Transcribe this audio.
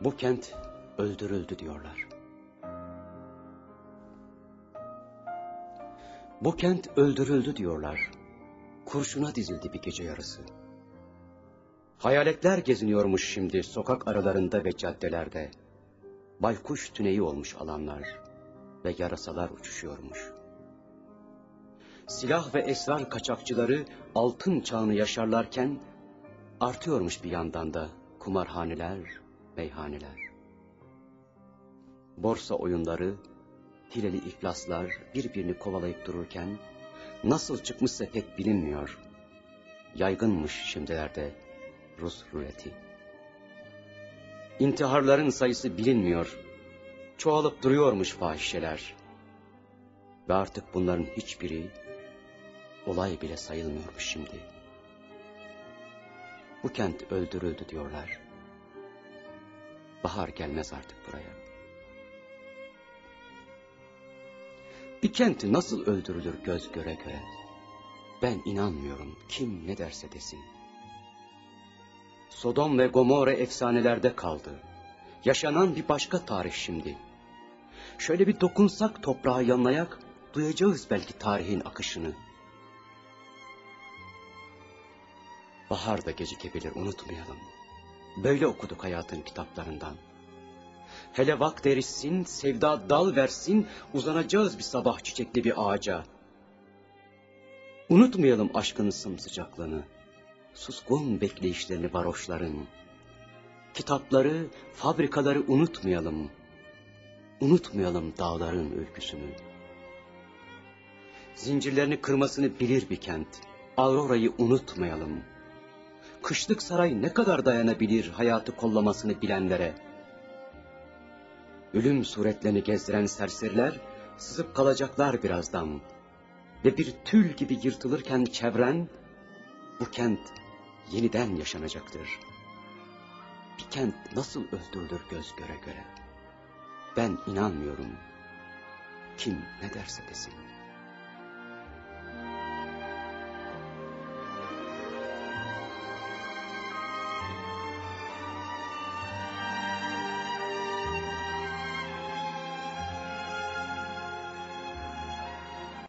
Bu kent öldürüldü diyorlar. Bu kent öldürüldü diyorlar. Kurşuna dizildi bir gece yarısı. Hayaletler geziniyormuş şimdi sokak aralarında ve caddelerde. Baykuş tüneyi olmuş alanlar ve yarasalar uçuşuyormuş. Silah ve esrar kaçakçıları altın çağını yaşarlarken artıyormuş bir yandan da kumarhaneler, meyhaneler. Borsa oyunları, hileli iflaslar birbirini kovalayıp dururken nasıl çıkmışsa pek bilinmiyor. Yaygınmış şimdilerde Rus ruleti. İntiharların sayısı bilinmiyor. Çoğalıp duruyormuş fahişeler. Ve artık bunların hiçbiri olay bile sayılmıyormuş şimdi. Bu kent öldürüldü diyorlar. Bahar gelmez artık buraya. Bir kent nasıl öldürülür göz göre göre? Ben inanmıyorum, kim ne derse desin. Sodom ve Gomorra efsanelerde kaldı. Yaşanan bir başka tarih şimdi. Şöyle bir dokunsak toprağa yanlayak, duyacağız belki tarihin akışını. Bahar da gecikebilir, unutmayalım. Böyle okuduk hayatın kitaplarından. Hele vakt erişsin, sevda dal versin, uzanacağız bir sabah çiçekli bir ağaca. Unutmayalım aşkın sımsıcaklığını, suskun bekleyişlerini varoşların. Kitapları, fabrikaları unutmayalım. Unutmayalım dağların ülküsünü. Zincirlerini kırmasını bilir bir kent. Aurora'yı unutmayalım. Kışlık saray ne kadar dayanabilir hayatı kollamasını bilenlere? Ölüm suretlerini gezdiren serseriler sızıp kalacaklar birazdan. Ve bir tül gibi yırtılırken çevren, bu kent yeniden yaşanacaktır. Bir kent nasıl öldürülür göz göre göre? Ben inanmıyorum. Kim ne derse desin.